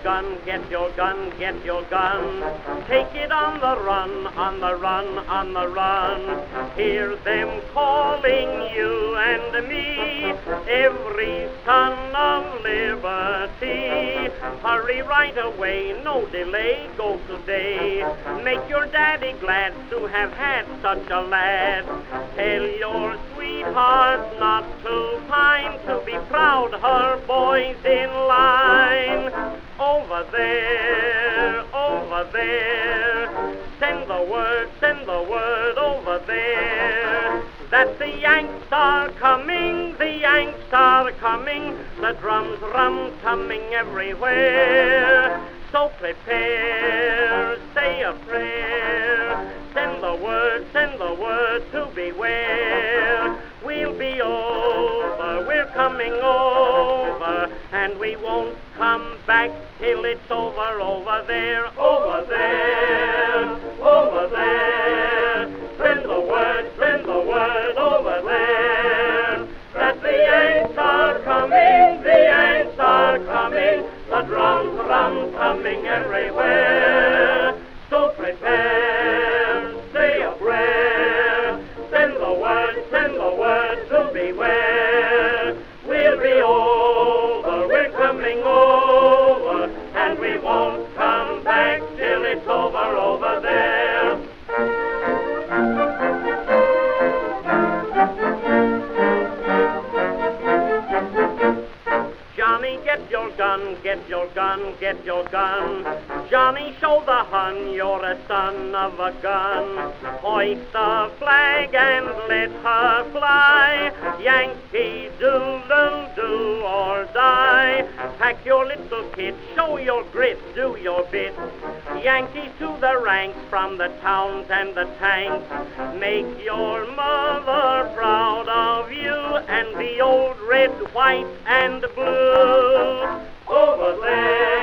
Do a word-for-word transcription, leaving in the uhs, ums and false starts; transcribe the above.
gun, get your gun, get your gun. Take it on the run, on the run, on the run. Hear them calling you and me, every son of liberty. Hurry right away, no delay, go today. Make your daddy glad to have had such a lad. Tell your sweetheart not to pine, to be proud her boy's in line. Over there, over there, send the word, send the word over there, that the Yanks are coming, the Yanks are coming, the drums rum-tumming everywhere. So prepare, say a prayer, send the word, send the word to beware. We'll be over, we're coming over, and we won't come back till it's over, over there, over there, over there. Send the word, send the word over there, that the Yanks are coming, the Yanks are coming, the drums rum-tumming everywhere. So prepare, say a prayer, send the word, send the word to beware. We'll be over, we're coming over, and we won't come back till it's over, over there. Johnny, get your gun, get your gun, get your gun. Johnny, show the Hun you're a son of a gun. Hoist the flag and let her fly. Yankee Doodle do or die. Pack your little kit, show your grit, do your bit. Yankees to the ranks from the towns and the tanks. Make your mother proud of you and the old red, white, and blue. Over there.